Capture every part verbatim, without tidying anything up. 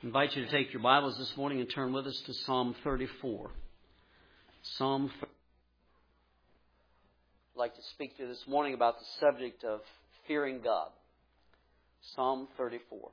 I invite you to take your Bibles this morning and turn with us to Psalm thirty-four. Psalm thirty-four. I'd like to speak to you this morning about the subject of fearing God. Psalm thirty-four.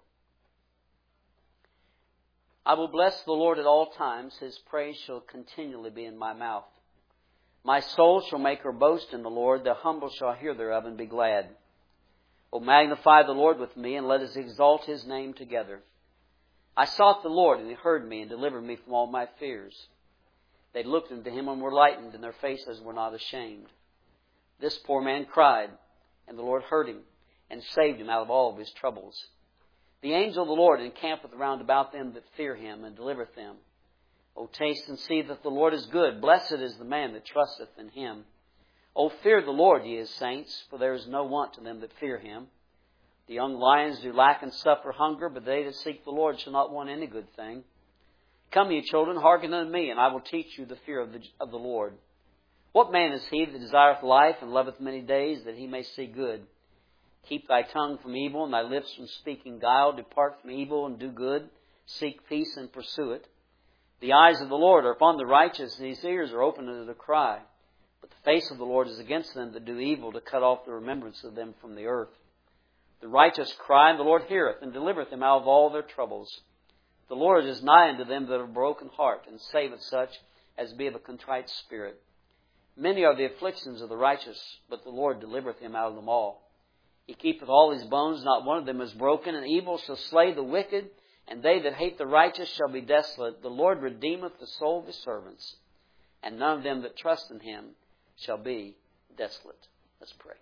I will bless the Lord at all times. His praise shall continually be in my mouth. My soul shall make her boast in the Lord. The humble shall hear thereof and be glad. O magnify the Lord with me, and let us exalt His name together. I sought the Lord, and He heard me, and delivered me from all my fears. They looked unto Him and were lightened, and their faces were not ashamed. This poor man cried, and the Lord heard him, and saved him out of all of his troubles. The angel of the Lord encampeth round about them that fear Him, and delivereth them. O taste and see that the Lord is good. Blessed is the man that trusteth in Him. O fear the Lord, ye His saints, for there is no want to them that fear Him. The young lions do lack and suffer hunger, but they that seek the Lord shall not want any good thing. Come, ye children, hearken unto me, and I will teach you the fear of the, of the Lord. What man is he that desireth life, and loveth many days, that he may see good? Keep thy tongue from evil, and thy lips from speaking guile. Depart from evil, and do good. Seek peace, and pursue it. The eyes of the Lord are upon the righteous, and His ears are open unto their cry. But the face of the Lord is against them that do evil, to cut off the remembrance of them from the earth. The righteous cry, and the Lord heareth, and delivereth them out of all their troubles. The Lord is nigh unto them that have a broken heart, and saveth such as be of a contrite spirit. Many are the afflictions of the righteous, but the Lord delivereth him out of them all. He keepeth all his bones, not one of them is broken, and evil shall slay the wicked, and they that hate the righteous shall be desolate. The Lord redeemeth the soul of His servants, and none of them that trust in Him shall be desolate. Let's pray.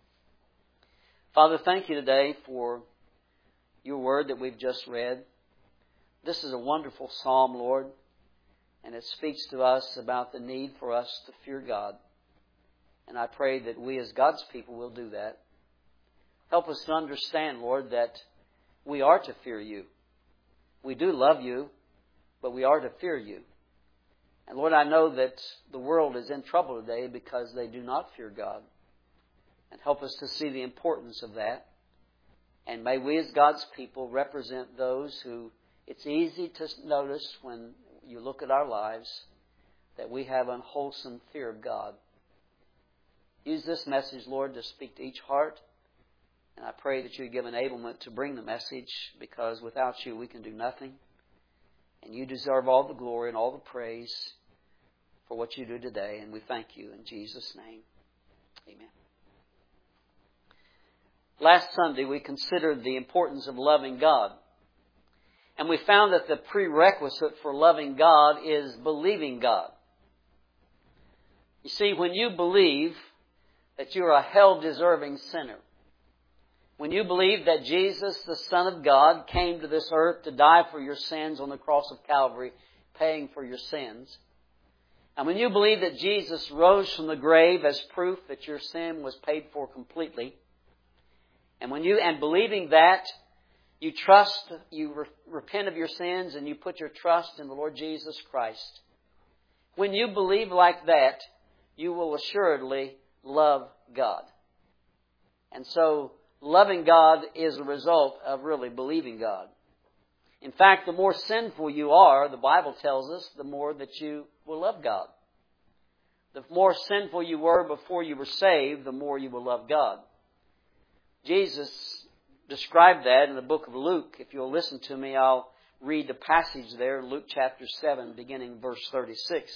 Father, thank you today for your word that we've just read. This is a wonderful psalm, Lord, and it speaks to us about the need for us to fear God. And I pray that we as God's people will do that. Help us to understand, Lord, that we are to fear you. We do love you, but we are to fear you. And Lord, I know that the world is in trouble today because they do not fear God. And help us to see the importance of that. And may we as God's people represent those who it's easy to notice when you look at our lives that we have unwholesome fear of God. Use this message, Lord, to speak to each heart. And I pray that you give enablement to bring the message, because without you we can do nothing. And you deserve all the glory and all the praise for what you do today. And we thank you in Jesus' name. Amen. Last Sunday, we considered the importance of loving God. And we found that the prerequisite for loving God is believing God. You see, when you believe that you're a hell-deserving sinner, when you believe that Jesus, the Son of God, came to this earth to die for your sins on the cross of Calvary, paying for your sins, and when you believe that Jesus rose from the grave as proof that your sin was paid for completely, And when you, and believing that, you trust, you re- repent of your sins, and you put your trust in the Lord Jesus Christ. When you believe like that, you will assuredly love God. And so, loving God is a result of really believing God. In fact, the more sinful you are, the Bible tells us, the more that you will love God. The more sinful you were before you were saved, the more you will love God. Jesus described that in the book of Luke. If you'll listen to me, I'll read the passage there in Luke chapter seven, beginning verse thirty-six.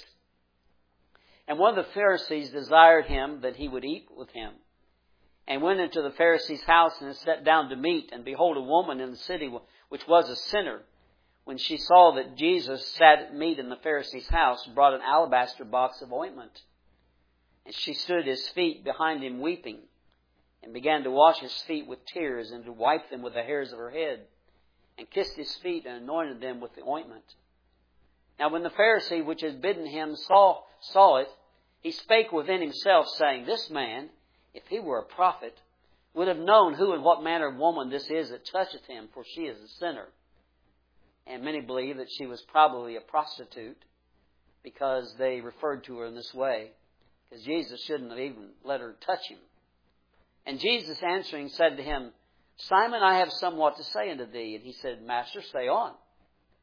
And one of the Pharisees desired him that he would eat with him, and went into the Pharisee's house and sat down to meat. And behold, a woman in the city which was a sinner, when she saw that Jesus sat at meat in the Pharisee's house, brought an alabaster box of ointment. And she stood at his feet behind him weeping, and began to wash his feet with tears, and to wipe them with the hairs of her head, and kissed his feet, and anointed them with the ointment. Now when the Pharisee which had bidden him saw, saw it, he spake within himself, saying, This man, if he were a prophet, would have known who and what manner of woman this is that toucheth him, for she is a sinner. And many believe that she was probably a prostitute, because they referred to her in this way, because Jesus shouldn't have even let her touch him. And Jesus answering said to him, Simon, I have somewhat to say unto thee. And he said, Master, say on.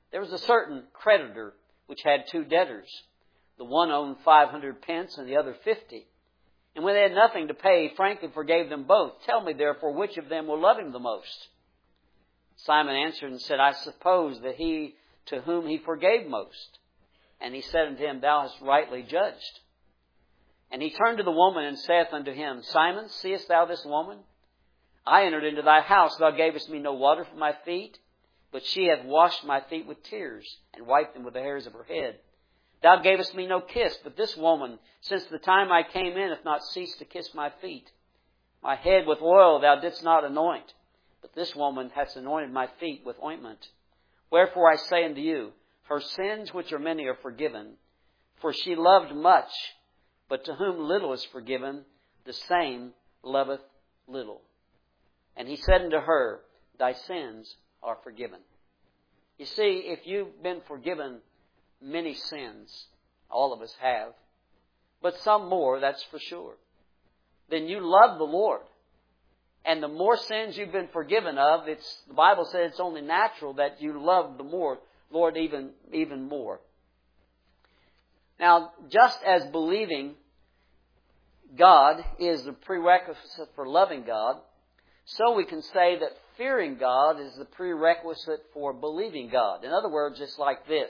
There was a certain creditor which had two debtors. The one owned five hundred pence and the other fifty. And when they had nothing to pay, he frankly forgave them both. Tell me, therefore, which of them will love him the most? Simon answered and said, I suppose that he to whom he forgave most. And he said unto him, Thou hast rightly judged. And he turned to the woman and saith unto him, Simon, seest thou this woman? I entered into thy house, thou gavest me no water for my feet, but she hath washed my feet with tears, and wiped them with the hairs of her head. Thou gavest me no kiss, but this woman, since the time I came in, hath not ceased to kiss my feet. My head with oil thou didst not anoint, but this woman hath anointed my feet with ointment. Wherefore I say unto you, her sins which are many are forgiven, for she loved much, but to whom little is forgiven, the same loveth little. And he said unto her, Thy sins are forgiven. You see, if you've been forgiven many sins, all of us have, but some more, that's for sure, then you love the Lord. And the more sins you've been forgiven of, it's the Bible says it's only natural that you love the more, Lord even, even more. Now, just as believing God is the prerequisite for loving God, so we can say that fearing God is the prerequisite for believing God. In other words, it's like this.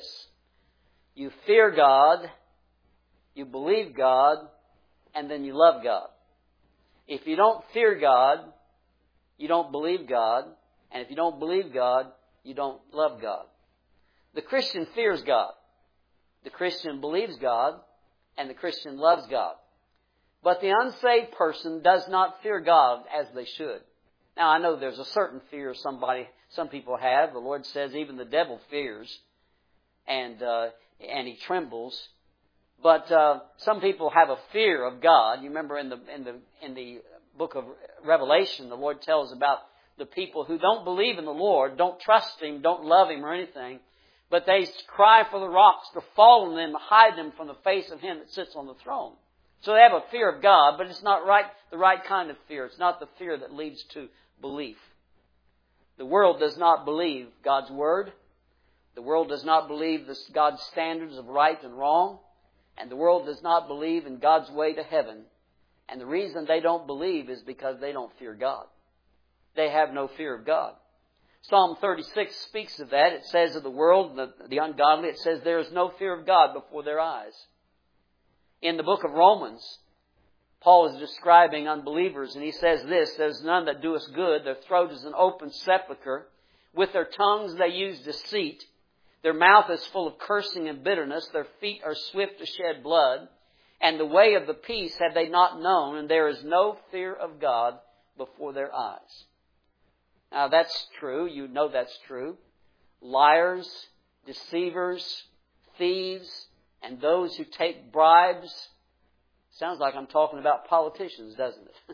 You fear God, you believe God, and then you love God. If you don't fear God, you don't believe God. And if you don't believe God, you don't love God. The Christian fears God. The Christian believes God. And the Christian loves God. But the unsaved person does not fear God as they should. Now, I know there's a certain fear somebody, some people have. The Lord says even the devil fears. And, uh, and he trembles. But uh, some people have a fear of God. You remember in the in the in the book of Revelation, the Lord tells about the people who don't believe in the Lord, don't trust Him, don't love Him or anything, but they cry for the rocks to fall on them, hide them from the face of Him that sits on the throne. So they have a fear of God, but it's not right the right kind of fear. It's not the fear that leads to belief. The world does not believe God's Word. The world does not believe this, God's standards of right and wrong. And the world does not believe in God's way to heaven. And the reason they don't believe is because they don't fear God. They have no fear of God. Psalm thirty-six speaks of that. It says of the world, the, the ungodly, it says there is no fear of God before their eyes. In the book of Romans, Paul is describing unbelievers, and he says this, There's none that doeth good, their throat is an open sepulchre. With their tongues they use deceit. Their mouth is full of cursing and bitterness. Their feet are swift to shed blood. And the way of the peace have they not known. And there is no fear of God before their eyes. Now that's true. You know that's true. Liars, deceivers, thieves, and those who take bribes. Sounds like I'm talking about politicians, doesn't it?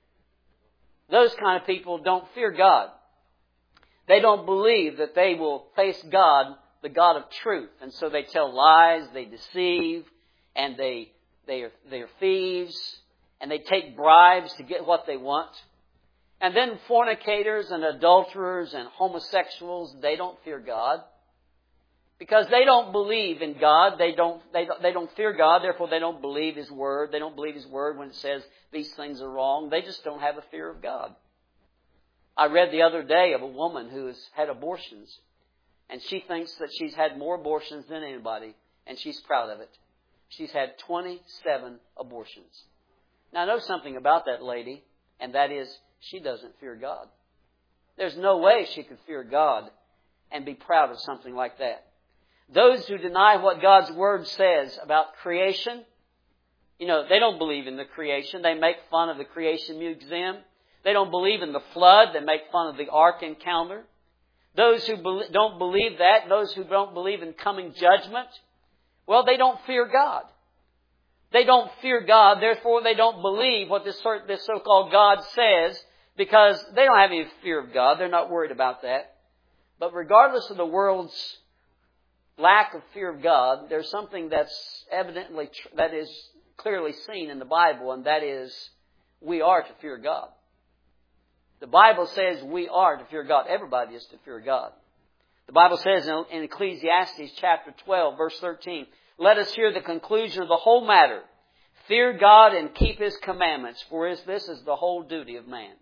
Those kind of people don't fear God. They don't believe that they will face God, the God of truth. And so they tell lies, they deceive, and they, they, are, they are thieves, and they take bribes to get what they want. And then fornicators and adulterers and homosexuals, they don't fear God. Because they don't believe in God, they don't, they don't, they don't fear God, therefore they don't believe His Word. They don't believe His Word when it says these things are wrong. They just don't have a fear of God. I read the other day of a woman who has had abortions. And she thinks that she's had more abortions than anybody. And she's proud of it. She's had twenty-seven abortions. Now I know something about that lady. And that is, she doesn't fear God. There's no way she could fear God and be proud of something like that. Those who deny what God's Word says about creation, you know, they don't believe in the creation. They make fun of the Creation Museum. They don't believe in the flood. They make fun of the Ark encounter. Those who be- don't believe that, those who don't believe in coming judgment, well, they don't fear God. They don't fear God, therefore they don't believe what this, this so-called God says because they don't have any fear of God. They're not worried about that. But regardless of the world's lack of fear of God, there's something that's evidently, that is clearly seen in the Bible, and that is we are to fear God. The Bible says we are to fear God. Everybody is to fear God. The Bible says in Ecclesiastes chapter twelve, verse thirteen, let us hear the conclusion of the whole matter. Fear God and keep His commandments, for this is the whole duty of man.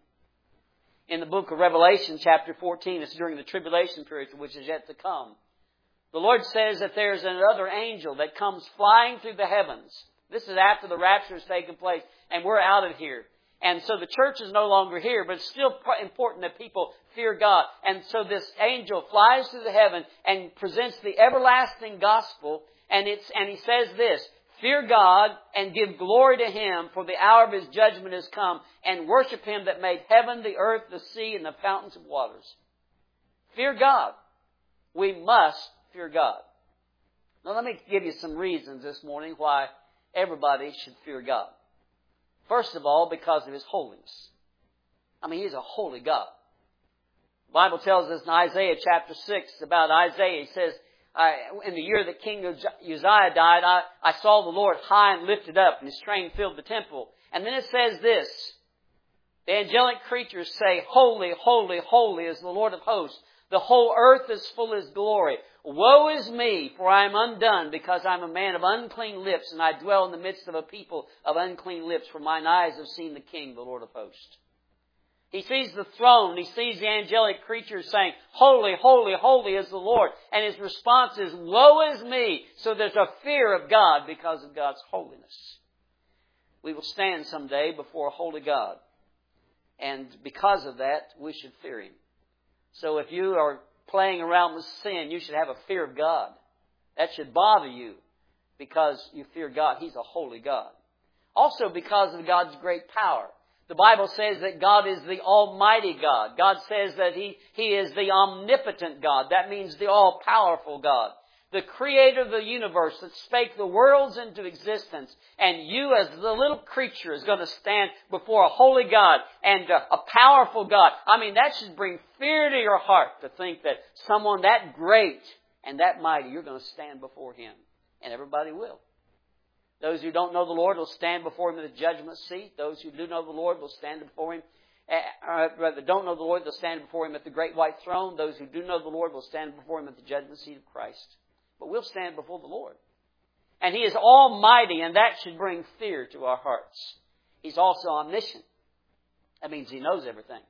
In the book of Revelation chapter fourteen, it's during the tribulation period which is yet to come. The Lord says that there's another angel that comes flying through the heavens. This is after the rapture has taken place and we're out of here. And so the church is no longer here, but it's still important that people fear God. And so this angel flies through the heaven and presents the everlasting gospel. And it's and he says this, fear God and give glory to Him, for the hour of His judgment has come, and worship Him that made heaven, the earth, the sea, and the fountains of waters. Fear God. We must fear God. Now let me give you some reasons this morning why everybody should fear God. First of all, because of His holiness. I mean, He's a holy God. The Bible tells us in Isaiah chapter six about Isaiah. He says, I, in the year that King Uzziah died, I, I saw the Lord high and lifted up, and His train filled the temple. And then it says this, the angelic creatures say, holy, holy, holy is the Lord of hosts. The whole earth is full of His glory. Woe is me, for I am undone, because I am a man of unclean lips, and I dwell in the midst of a people of unclean lips, for mine eyes have seen the King, the Lord of hosts. He sees the throne. He sees the angelic creatures saying, holy, holy, holy is the Lord. And His response is, woe is me. So there's a fear of God because of God's holiness. We will stand someday before a holy God. And because of that, we should fear Him. So if you are playing around with sin, you should have a fear of God. That should bother you because you fear God. He's a holy God. Also because of God's great power. The Bible says that God is the Almighty God. God says that He, He is the omnipotent God. That means the all-powerful God. The Creator of the universe that spake the worlds into existence. And you as the little creature is going to stand before a holy God and a, a powerful God. I mean, that should bring fear to your heart to think that someone that great and that mighty, you're going to stand before Him. And everybody will. Those who don't know the Lord will stand before Him in the judgment seat. Those who do know the Lord will stand before Him. Uh, rather, don't know the Lord, they'll stand before Him at the great white throne. Those who do know the Lord will stand before Him at the judgment seat of Christ. But we'll stand before the Lord. And He is almighty, and that should bring fear to our hearts. He's also omniscient. That means He knows everything.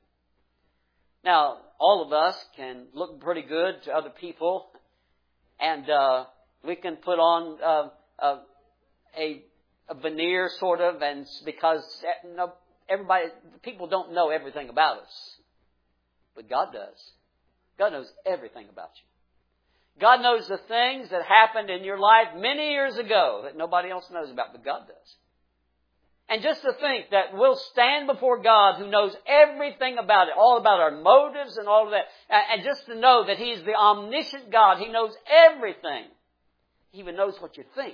Now, all of us can look pretty good to other people, and uh, we can put on uh, uh, a, a veneer, sort of, and because you know, everybody, people don't know everything about us. But God does. God knows everything about you. God knows the things that happened in your life many years ago that nobody else knows about, but God does. And just to think that we'll stand before God who knows everything about it, all about our motives and all of that, and just to know that He's the omniscient God. He knows everything. He even knows what you think.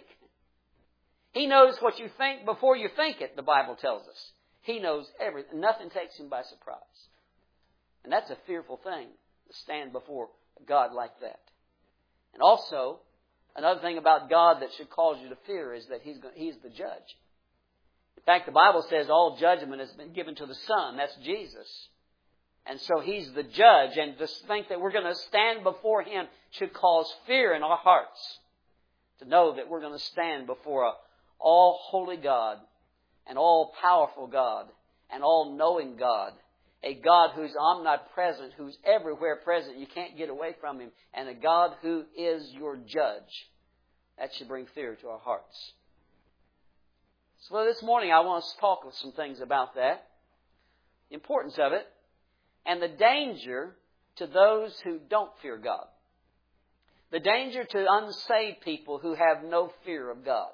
He knows what you think before you think it, the Bible tells us. He knows everything. Nothing takes Him by surprise. And that's a fearful thing, to stand before a God like that. And also, another thing about God that should cause you to fear is that He's He's the judge. In fact, the Bible says all judgment has been given to the Son. That's Jesus. And so He's the judge. And to think that we're going to stand before Him should cause fear in our hearts. To know that we're going to stand before a all-holy God, an all-powerful God, an all-knowing God. A God who's omnipresent, who's everywhere present. You can't get away from Him. And a God who is your judge. That should bring fear to our hearts. So this morning I want to talk with some things about that. The importance of it. And the danger to those who don't fear God. The danger to unsaved people who have no fear of God.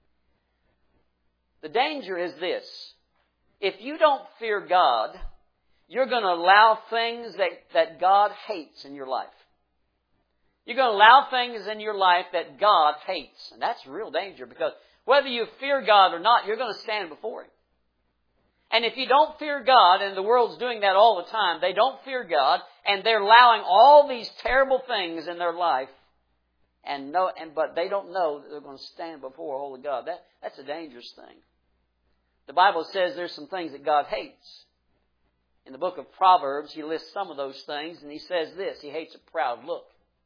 The danger is this. If you don't fear God, you're going to allow things that, that God hates in your life. You're going to allow things in your life that God hates. And that's real danger because whether you fear God or not, you're going to stand before Him. And if you don't fear God, and the world's doing that all the time, they don't fear God, and they're allowing all these terrible things in their life, and no, and but they don't know that they're going to stand before a holy God. That, that's a dangerous thing. The Bible says there's some things that God hates. In the book of Proverbs, He lists some of those things, and He says this, He hates a proud look.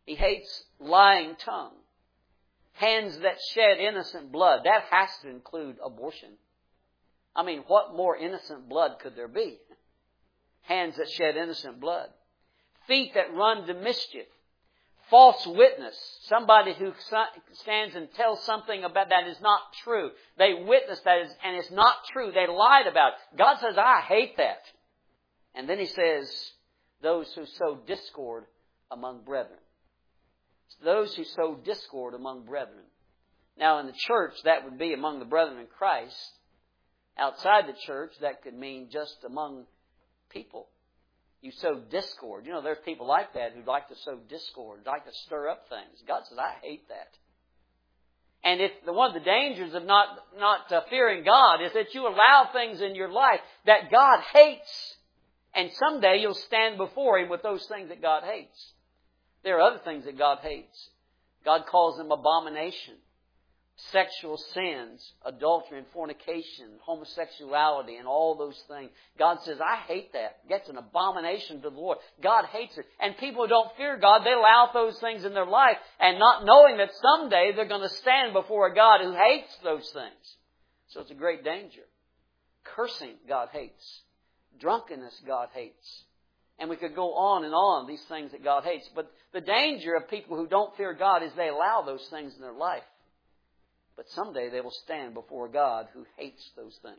He hates lying tongue. Hands that shed innocent blood. That has to include abortion. I mean, what more innocent blood could there be? Hands that shed innocent blood. Feet that run to mischief. False witness. Somebody who stands and tells something about that is not true. They witness that is, and it's not true. They lied about it. God says, I hate that. And then He says, those who sow discord among brethren. Those who sow discord among brethren. Now in the church, that would be among the brethren in Christ. Outside the church, that could mean just among people. You sow discord. You know, there's people like that who like to sow discord, like to stir up things. God says, I hate that. And if the, one of the dangers of not, not uh, fearing God is that you allow things in your life that God hates. And someday you'll stand before Him with those things that God hates. There are other things that God hates. God calls them abomination. Sexual sins, adultery and fornication, homosexuality and all those things. God says, I hate that. That's an abomination to the Lord. God hates it. And people who don't fear God, they allow those things in their life and not knowing that someday they're going to stand before a God who hates those things. So it's a great danger. Cursing, God hates. Drunkenness, God hates. And we could go on and on, these things that God hates. But the danger of people who don't fear God is they allow those things in their life. But someday they will stand before God who hates those things.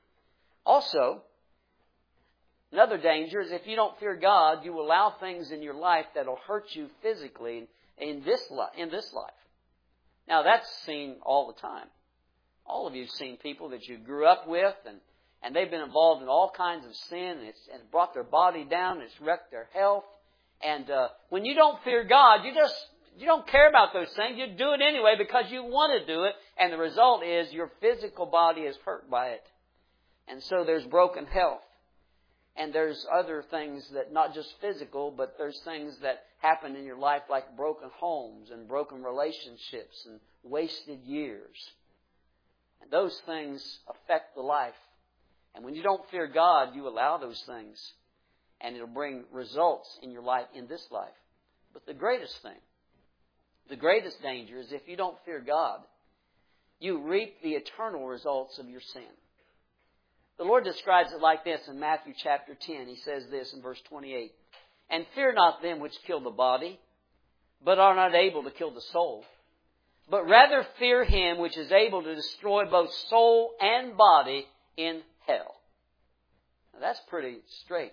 Also, another danger is if you don't fear God, you allow things in your life that will hurt you physically in this life. In this life. Now that's seen all the time. All of you have seen people that you grew up with and, and they've been involved in all kinds of sin. And it's, it's brought their body down. It's wrecked their health. And uh, when you don't fear God, you just... You don't care about those things. You do it anyway because you want to do it. And the result is your physical body is hurt by it. And so there's broken health. And there's other things that, not just physical, but there's things that happen in your life like broken homes and broken relationships and wasted years. And those things affect the life. And when you don't fear God, you allow those things. And it'll bring results in your life, in this life. But the greatest thing, the greatest danger is if you don't fear God, you reap the eternal results of your sin. The Lord describes it like this in Matthew chapter ten. He says this in verse twenty-eight. And fear not them which kill the body, but are not able to kill the soul. But rather fear Him which is able to destroy both soul and body in hell. Now that's pretty straight.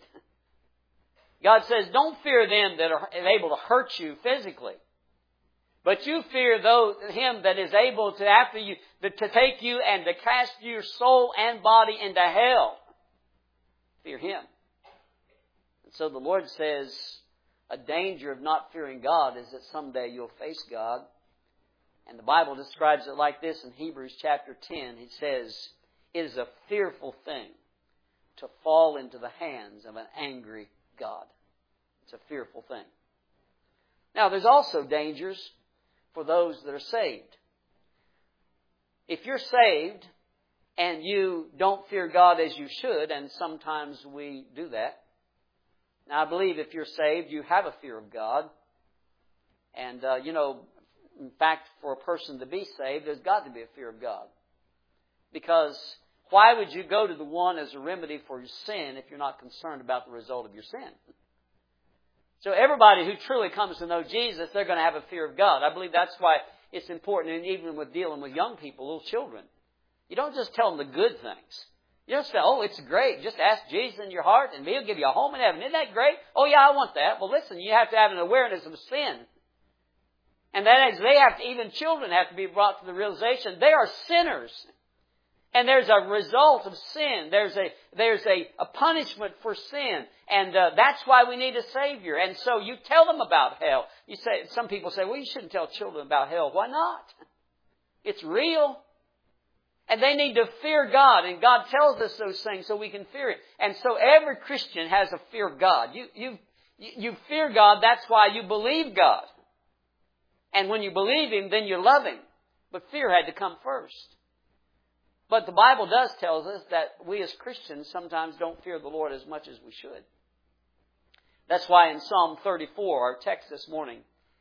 God says, don't fear them that are able to hurt you physically. But you fear those, Him that is able to, after you, to take you and to cast your soul and body into hell. Fear Him. And so the Lord says, a danger of not fearing God is that someday you'll face God. And the Bible describes it like this in Hebrews chapter ten. It says, it is a fearful thing to fall into the hands of an angry God. It's a fearful thing. Now, there's also dangers for those that are saved. If you're saved and you don't fear God as you should, and sometimes we do that. Now, I believe if you're saved, you have a fear of God. And, uh, you know, in fact, for a person to be saved, there's got to be a fear of God. Because why would you go to the one as a remedy for your sin if you're not concerned about the result of your sin? So everybody who truly comes to know Jesus, they're going to have a fear of God. I believe that's why it's important, and even with dealing with young people, little children. You don't just tell them the good things. You don't say, oh, it's great. Just ask Jesus in your heart and He'll give you a home in heaven. Isn't that great? Oh, yeah, I want that. Well, listen, you have to have an awareness of sin. And that is, they have to, even children have to be brought to the realization they are sinners. And there's a result of sin. There's a there's a, a punishment for sin. And uh, that's why we need a Savior. And so you tell them about hell. You say, some people say, well, you shouldn't tell children about hell. Why not? It's real. And they need to fear God. And God tells us those things so we can fear Him. And so every Christian has a fear of God. You, you, you fear God. That's why you believe God. And when you believe Him, then you love Him. But fear had to come first. But the Bible does tell us that we as Christians sometimes don't fear the Lord as much as we should. That's why in Psalm thirty-four, our text this morning,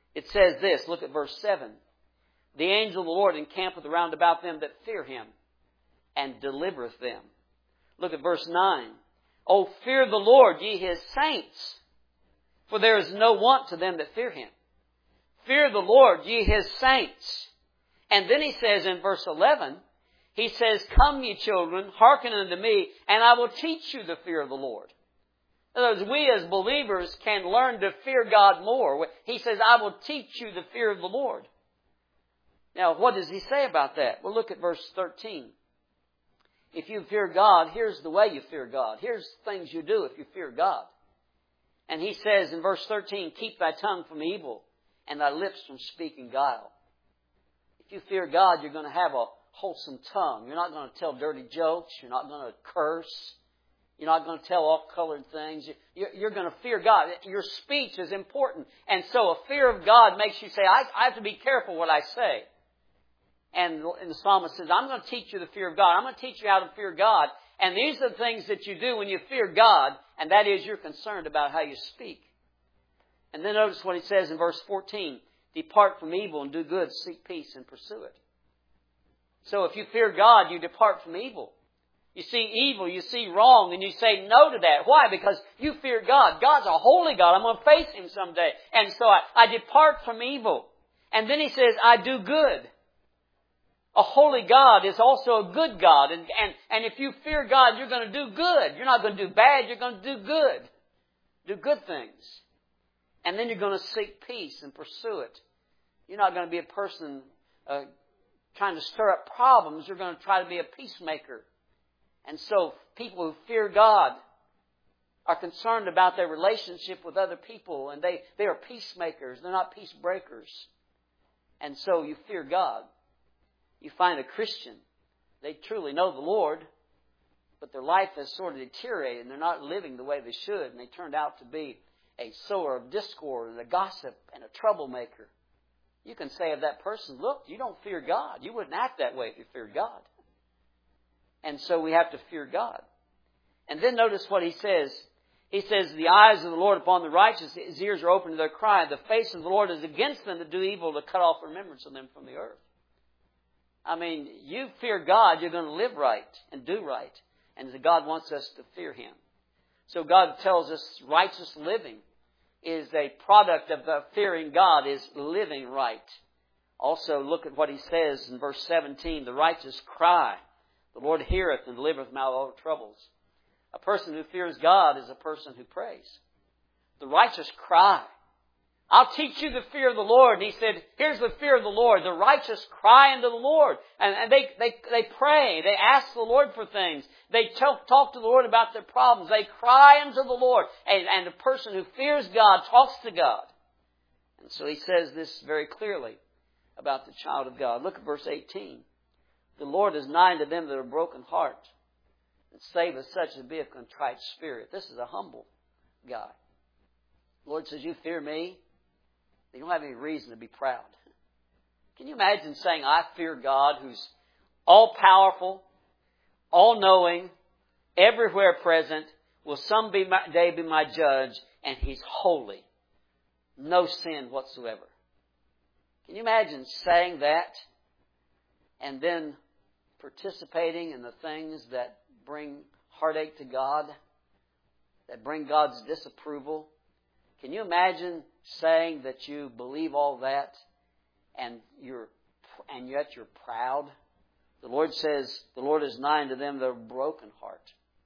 It says this, look at verse seven. The angel of the Lord encampeth around about them that fear Him, and delivereth them. Look at verse nine. O fear the Lord, ye His saints, for there is no want to them that fear Him. Fear the Lord, ye His saints. And then He says in verse eleven, He says, Come ye children, hearken unto me, and I will teach you the fear of the Lord. In other words, we as believers can learn to fear God more. He says, I will teach you the fear of the Lord. Now, what does He say about that? Well, look at verse thirteen. If you fear God, here's the way you fear God. Here's things you do if you fear God. And He says in verse thirteen, Keep thy tongue from evil, and thy lips from speaking guile. If you fear God, you're going to have a wholesome tongue. You're not going to tell dirty jokes. You're not going to curse. You're not going to tell off-colored things. You're going to fear God. Your speech is important. And so a fear of God makes you say, I, I have to be careful what I say. And, and the psalmist says, I'm going to teach you the fear of God. I'm going to teach you how to fear God. And these are the things that you do when you fear God. And that is, you're concerned about how you speak. And then notice what He says in verse fourteen. Depart from evil and do good. Seek peace and pursue it. So if you fear God, you depart from evil. You see evil, you see wrong, and you say no to that. Why? Because you fear God. God's a holy God. I'm going to face Him someday. And so I, I depart from evil. And then He says, I do good. A holy God is also a good God. And, and, and if you fear God, you're going to do good. You're not going to do bad. You're going to do good. Do good things. And then you're going to seek peace and pursue it. You're not going to be a person uh, trying to stir up problems. You're going to try to be a peacemaker. And so people who fear God are concerned about their relationship with other people. And they, they are peacemakers. They're not peace breakers. And so you fear God. You find a Christian. They truly know the Lord. But their life has sort of deteriorated. And they're not living the way they should. And they turned out to be a sower of discord and a gossip and a troublemaker. You can say of that person, look, you don't fear God. You wouldn't act that way if you feared God. And so we have to fear God. And then notice what He says. He says, the eyes of the Lord upon the righteous, His ears are open to their cry. The face of the Lord is against them that do evil, to cut off remembrance of them from the earth. I mean, you fear God, you're going to live right and do right. And God wants us to fear Him. So God tells us righteous living is a product of the fearing God, is living right. Also, look at what He says in verse seventeen. The righteous cry. The Lord heareth and delivereth them out of all troubles. A person who fears God is a person who prays. The righteous cry. I'll teach you the fear of the Lord. And He said, here's the fear of the Lord. The righteous cry unto the Lord. And, and they, they, they pray. They ask the Lord for things. They talk, talk to the Lord about their problems. They cry unto the Lord. And, and a person who fears God talks to God. And so He says this very clearly about the child of God. Look at verse eighteen. The Lord is nigh to them that are broken heart, and saveth such as be of contrite spirit. This is a humble guy. The Lord says, you fear me? You don't have any reason to be proud. Can you imagine saying, I fear God, who's all-powerful, all-knowing, everywhere present, will someday be my judge, and He's holy. No sin whatsoever. Can you imagine saying that and then participating in the things that bring heartache to God, that bring God's disapproval? Can you imagine saying that you believe all that and you're and yet you're proud? The Lord says, the Lord is nigh to them that are broken heart.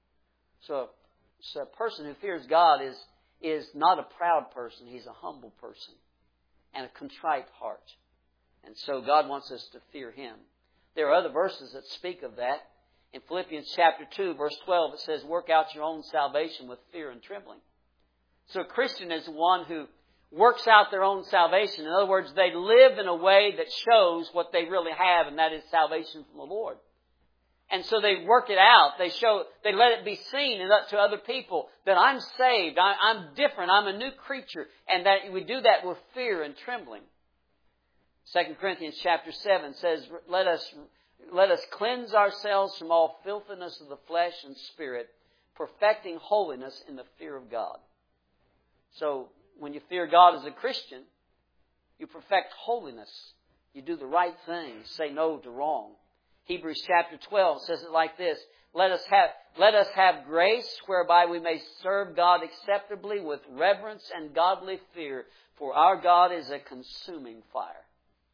So, so a person who fears God is, is not a proud person. He's a humble person and a contrite heart. And so God wants us to fear Him. There are other verses that speak of that. In Philippians chapter two, verse twelve, it says, work out your own salvation with fear and trembling. So a Christian is one who works out their own salvation. In other words, they live in a way that shows what they really have, and that is salvation from the Lord. And so they work it out. They show, they let it be seen and to other people that I'm saved, I, I'm different, I'm a new creature, and that we do that with fear and trembling. Second Corinthians chapter seven says, let us, let us cleanse ourselves from all filthiness of the flesh and spirit, perfecting holiness in the fear of God. So, when you fear God as a Christian, You perfect holiness. You do the right things. Say no to wrong. Hebrews chapter twelve says it like this. Let us have, let us have grace whereby we may serve God acceptably with reverence and godly fear. For our God is a consuming fire.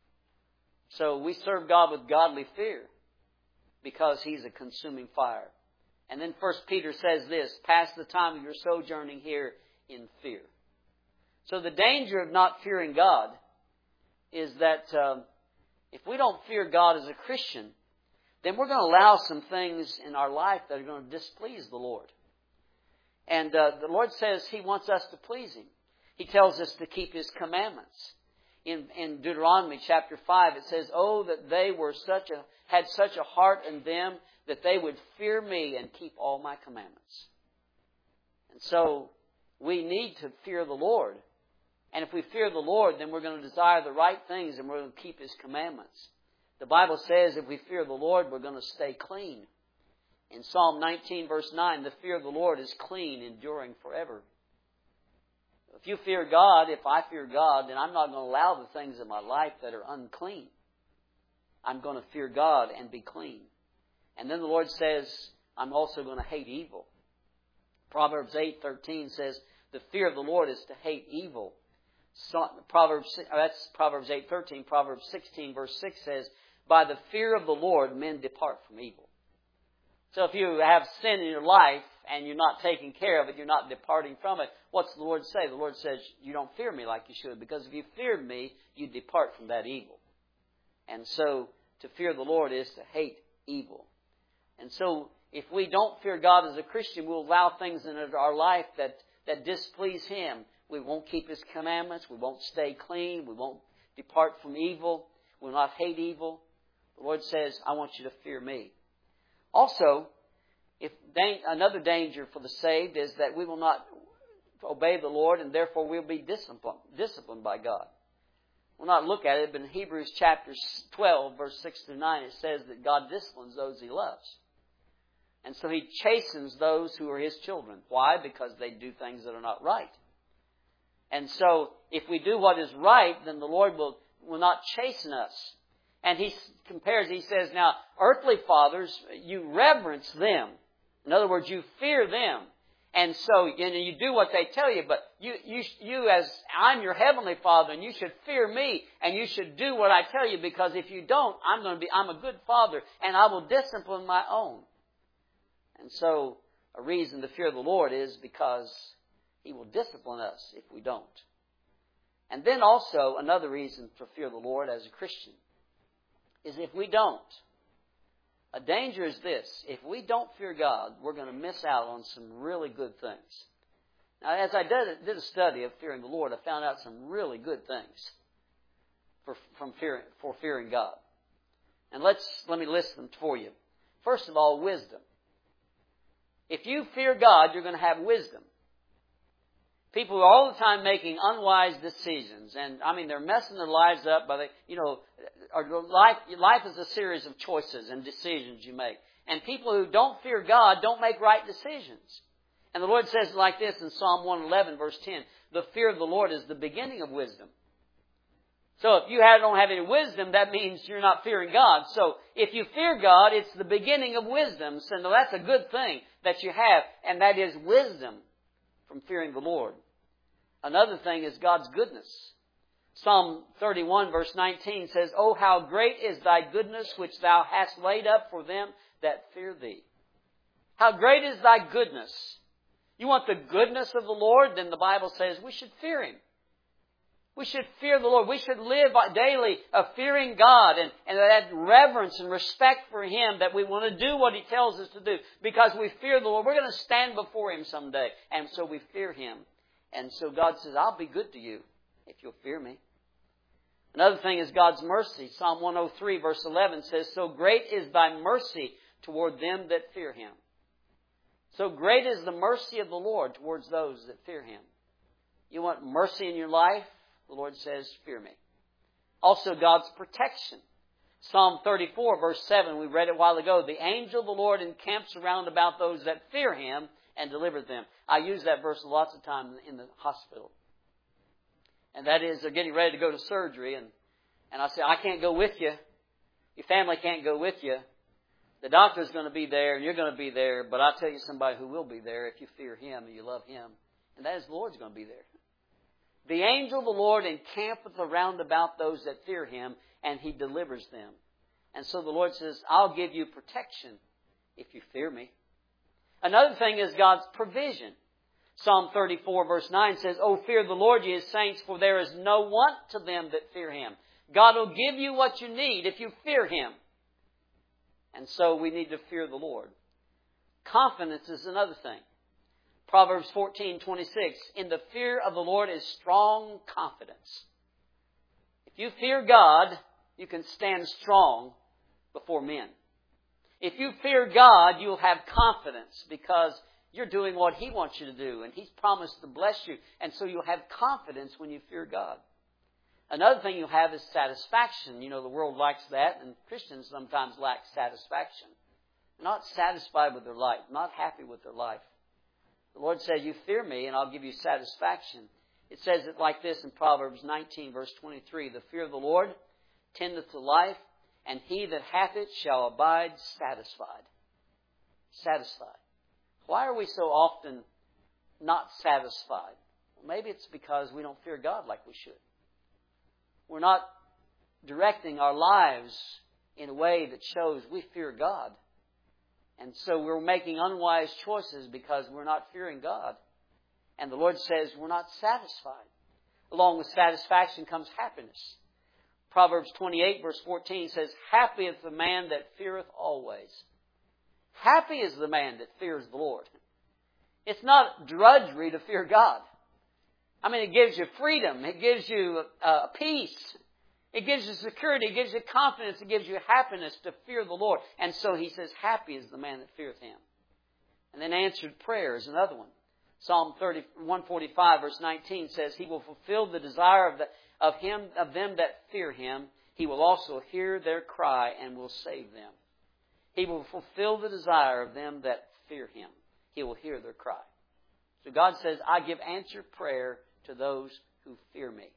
So we serve God with godly fear because He's a consuming fire. And then First Peter says this, pass the time of your sojourning here in fear. So the danger of not fearing God is that um, if we don't fear God as a Christian, then we're going to allow some things in our life that are going to displease the Lord. And uh, the Lord says He wants us to please Him. He tells us to keep His commandments. In, in Deuteronomy chapter five, it says, oh, that they were such a, had such a heart in them that they would fear me and keep all my commandments. And so we need to fear the Lord. And if we fear the Lord, then we're going to desire the right things and we're going to keep His commandments. The Bible says if we fear the Lord, we're going to stay clean. In Psalm nineteen, verse nine, the fear of the Lord is clean, enduring forever. If you fear God, if I fear God, then I'm not going to allow the things in my life that are unclean. I'm going to fear God and be clean. And then the Lord says, I'm also going to hate evil. Proverbs eight thirteen says, the fear of the Lord is to hate evil. So, Proverbs, that's Proverbs eight thirteen. Proverbs sixteen, verse six says, by the fear of the Lord, men depart from evil. So if you have sin in your life and you're not taking care of it, you're not departing from it, what's the Lord say? The Lord says, you don't fear me like you should, because if you feared me, you depart from that evil. And so to fear the Lord is to hate evil. And so if we don't fear God as a Christian, we'll allow things in our life that, that displease Him. We won't keep His commandments. We won't stay clean. We won't depart from evil. We will not hate evil. The Lord says, I want you to fear me. Also, if another danger for the saved is that we will not obey the Lord and therefore we'll be disciplined, disciplined by God. We'll not look at it, but in Hebrews chapter twelve, verse six through nine, it says that God disciplines those He loves. And so He chastens those who are His children. Why? Because they do things that are not right. And so if we do what is right, then the Lord will, will not chasten us. And He compares, He says, now, earthly fathers, you reverence them. In other words, you fear them. And so, you know, you do what they tell you, but you, you, you as, I'm your heavenly Father, and you should fear me, and you should do what I tell you, because if you don't, I'm going to be, I'm a good Father, and I will discipline my own. And so, a reason to fear the Lord is because He will discipline us if we don't. And then also, another reason to fear the Lord as a Christian is if we don't. A danger is this. If we don't fear God, we're going to miss out on some really good things. Now, as I did, did a study of fearing the Lord, I found out some really good things for, from fearing, for fearing God. And let's, let me list them for you. First of all, wisdom. If you fear God, you're going to have wisdom. People are all the time making unwise decisions. And, I mean, they're messing their lives up by the, you know, or life, life is a series of choices and decisions you make. And people who don't fear God don't make right decisions. And the Lord says it like this in Psalm one eleven, verse ten, the fear of the Lord is the beginning of wisdom. So if you don't have any wisdom, that means you're not fearing God. So if you fear God, it's the beginning of wisdom. So that's a good thing that you have, and that is wisdom from fearing the Lord. Another thing is God's goodness. Psalm thirty-one verse nineteen says, oh, how great is thy goodness which thou hast laid up for them that fear thee. How great is thy goodness. You want the goodness of the Lord? Then the Bible says we should fear Him. We should fear the Lord. We should live daily of fearing God and, and that reverence and respect for Him, that we want to do what He tells us to do because we fear the Lord. We're going to stand before Him someday. And so we fear Him. And so God says, I'll be good to you if you'll fear me. Another thing is God's mercy. Psalm one oh three verse eleven says, so great is thy mercy toward them that fear Him. So great is the mercy of the Lord towards those that fear Him. You want mercy in your life? The Lord says, fear me. Also God's protection. Psalm thirty-four verse seven, we read it a while ago. The angel of the Lord encamps around about those that fear Him and deliver them. I use that verse lots of times in the hospital. And that is they're getting ready to go to surgery. And, and I say, I can't go with you. Your family can't go with you. The doctor's going to be there and you're going to be there. But I'll tell you somebody who will be there if you fear Him and you love Him. And that is the Lord's going to be there. The angel of the Lord encampeth around about those that fear Him, and He delivers them. And so the Lord says, I'll give you protection if you fear Me. Another thing is God's provision. Psalm thirty-four verse nine says, O fear the Lord, ye His saints, for there is no want to them that fear Him. God will give you what you need if you fear Him. And so we need to fear the Lord. Confidence is another thing. Proverbs fourteen twenty-six, in the fear of the Lord is strong confidence. If you fear God, you can stand strong before men. If you fear God, you'll have confidence because you're doing what He wants you to do, and He's promised to bless you. And so you'll have confidence when you fear God. Another thing you'll have is satisfaction. You know, the world likes that, and Christians sometimes lack satisfaction. They're not satisfied with their life, not happy with their life. The Lord says, you fear Me, and I'll give you satisfaction. It says it like this in Proverbs nineteen, verse twenty-three. The fear of the Lord tendeth to life, and he that hath it shall abide satisfied. Satisfied. Why are we so often not satisfied? Well, maybe it's because we don't fear God like we should. We're not directing our lives in a way that shows we fear God. And so we're making unwise choices because we're not fearing God. And the Lord says we're not satisfied. Along with satisfaction comes happiness. Proverbs twenty-eight verse fourteen says, happy is the man that feareth always. Happy is the man that fears the Lord. It's not drudgery to fear God. I mean, it gives you freedom. It gives you uh, peace. It gives you security. It gives you confidence. It gives you happiness to fear the Lord. And so He says, happy is the man that feareth Him. And then answered prayer is another one. Psalm one forty-five verse nineteen says, He will fulfill the desire of, the, of him of them that fear Him. He will also hear their cry and will save them. He will fulfill the desire of them that fear Him. He will hear their cry. So God says, I give answered prayer to those who fear Me.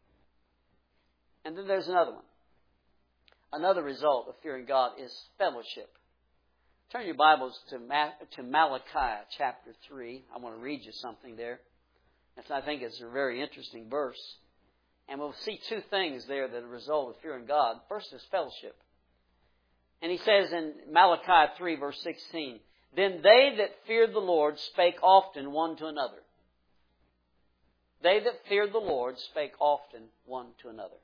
And then there's another one. Another result of fearing God is fellowship. Turn your Bibles to, Ma- to Malachi chapter three. I want to read you something there. I think it's a very interesting verse. And we'll see two things there that are a result of fearing God. First is fellowship. And he says in Malachi three verse sixteen, Then they that feared the Lord spake often one to another. They that feared the Lord spake often one to another.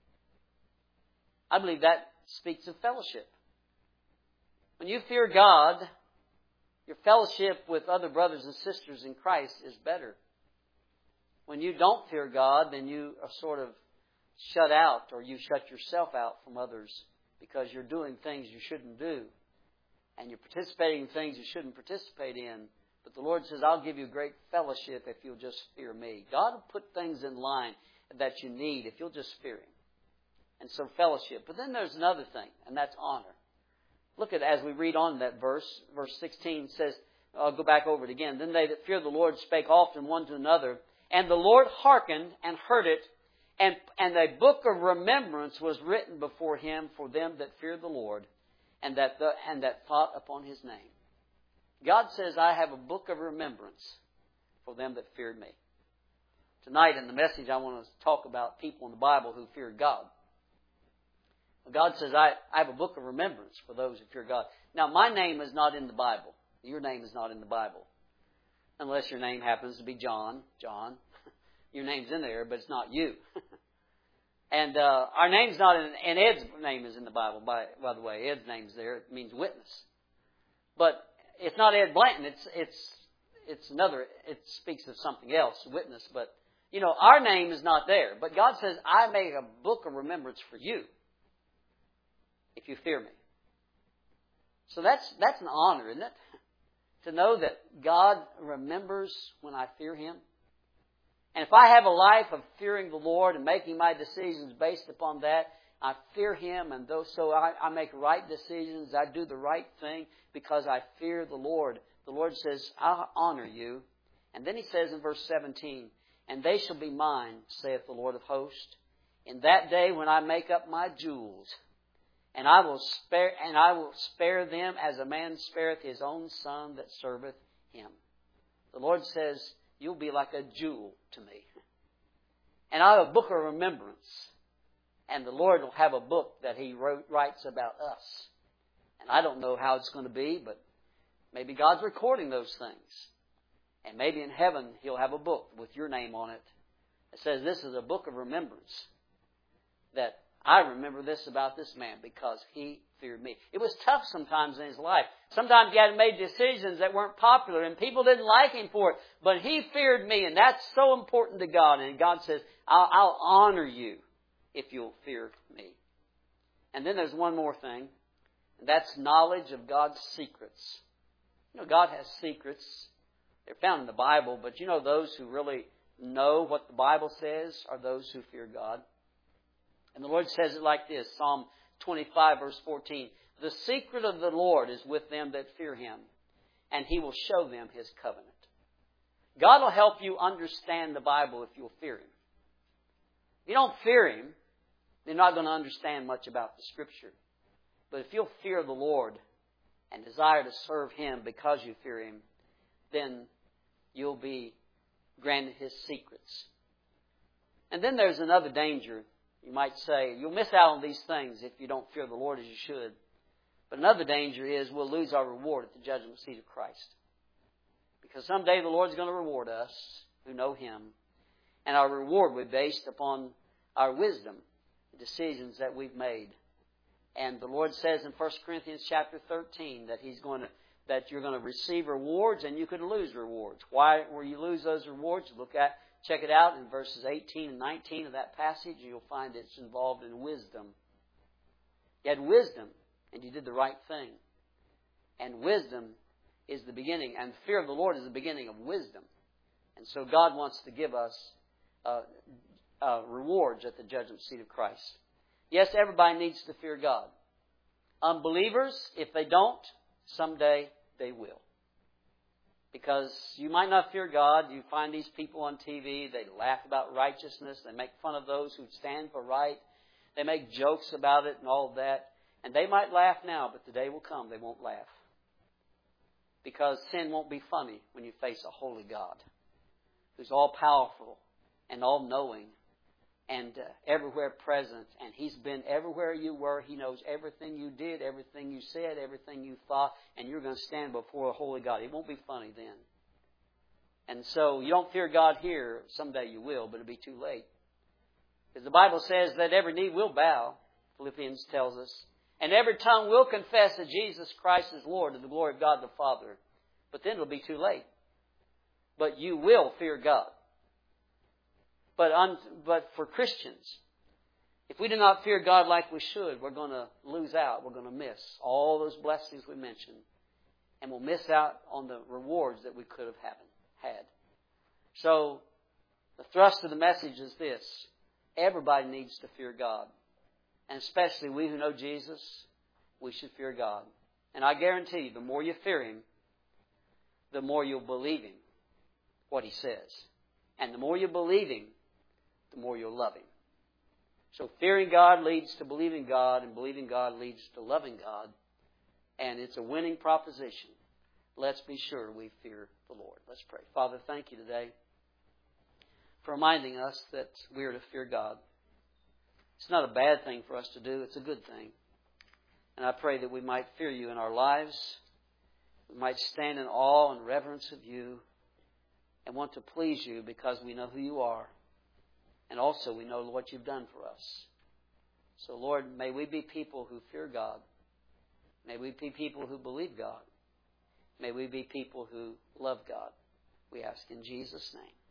I believe that speaks of fellowship. When you fear God, your fellowship with other brothers and sisters in Christ is better. When you don't fear God, then you are sort of shut out, or you shut yourself out from others because you're doing things you shouldn't do. And you're participating in things you shouldn't participate in. But the Lord says, I'll give you great fellowship if you'll just fear Me. God will put things in line that you need if you'll just fear Him. And so fellowship. But then there's another thing, and that's honor. Look at as we read on that verse. Verse sixteen says, I'll go back over it again. Then they that fear the Lord spake often one to another. And the Lord hearkened and heard it. And, and a book of remembrance was written before Him for them that feared the Lord. And that, the, and that thought upon His name. God says, I have a book of remembrance for them that feared Me. Tonight in the message, I want to talk about people in the Bible who feared God. God says, I, I have a book of remembrance for those who fear God. Now, my name is not in the Bible. Your name is not in the Bible. Unless your name happens to be John. John. Your name's in there, but it's not you. And uh, our name's not in, and Ed's name is in the Bible, by, by the way. Ed's name's there. It means witness. But it's not Ed Blanton. It's it's it's another, it speaks of something else, witness. But, you know, our name is not there. But God says, I make a book of remembrance for you if you fear Me. So that's that's an honor, isn't it? To know that God remembers when I fear Him. And if I have a life of fearing the Lord and making my decisions based upon that, I fear Him, and those, so I, I make right decisions. I do the right thing because I fear the Lord. The Lord says, I'll honor you. And then He says in verse seventeen, and they shall be mine, saith the Lord of hosts, in that day when I make up my jewels, and I will spare and I will spare them as a man spareth his own son that serveth him. The Lord says, you'll be like a jewel to me. And I have a book of remembrance. And the Lord will have a book that He wrote, writes about us. And I don't know how it's going to be, but maybe God's recording those things. And maybe in heaven He'll have a book with your name on it that says this is a book of remembrance. That I remember this about this man because he feared me. It was tough sometimes in his life. Sometimes he had made decisions that weren't popular and people didn't like him for it. But he feared me, and that's so important to God. And God says, I'll, I'll honor you if you'll fear me. And then there's one more thing, and that's knowledge of God's secrets. You know, God has secrets. They're found in the Bible, but you know those who really know what the Bible says are those who fear God. And the Lord says it like this, Psalm twenty-five, verse fourteen. The secret of the Lord is with them that fear Him, and He will show them His covenant. God will help you understand the Bible if you'll fear Him. If you don't fear Him, you're not going to understand much about the Scripture. But if you'll fear the Lord and desire to serve Him because you fear Him, then you'll be granted His secrets. And then there's another danger. You might say, you'll miss out on these things if you don't fear the Lord as you should. But another danger is we'll lose our reward at the judgment seat of Christ. Because someday the Lord's going to reward us who know Him. And our reward will be based upon our wisdom, the decisions that we've made. And the Lord says in First Corinthians chapter thirteen that He's going to, that you're going to receive rewards and you could lose rewards. Why will you lose those rewards? Look at Check it out in verses eighteen and nineteen of that passage. You'll find it's involved in wisdom. You had wisdom, and you did the right thing. And wisdom is the beginning, and fear of the Lord is the beginning of wisdom. And so God wants to give us uh, uh, rewards at the judgment seat of Christ. Yes, everybody needs to fear God. Unbelievers, if they don't, someday they will. Because you might not fear God. You find these people on T V. They laugh about righteousness. They make fun of those who stand for right. They make jokes about it and all of that. And they might laugh now, but the day will come they won't laugh. Because sin won't be funny when you face a holy God who's all-powerful and all-knowing and uh, everywhere present. And He's been everywhere you were. He knows everything you did, everything you said, everything you thought. And you're going to stand before a holy God. It won't be funny then. And so you don't fear God here. Someday you will, but it'll be too late. Because the Bible says that every knee will bow, Philippians tells us. And every tongue will confess that Jesus Christ is Lord to the glory of God the Father. But then it'll be too late. But you will fear God. But, un, but for Christians, if we do not fear God like we should, we're going to lose out. We're going to miss all those blessings we mentioned. And we'll miss out on the rewards that we could have had. So, the thrust of the message is this. Everybody needs to fear God. And especially we who know Jesus, we should fear God. And I guarantee you, the more you fear Him, the more you'll believe Him, what He says. And the more you believe Him, the more you'll love Him. So fearing God leads to believing God, and believing God leads to loving God. And it's a winning proposition. Let's be sure we fear the Lord. Let's pray. Father, thank You today for reminding us that we are to fear God. It's not a bad thing for us to do. It's a good thing. And I pray that we might fear You in our lives. We might stand in awe and reverence of You and want to please You because we know who You are. And also we know what You've done for us. So, Lord, may we be people who fear God. May we be people who believe God. May we be people who love God. We ask in Jesus' name.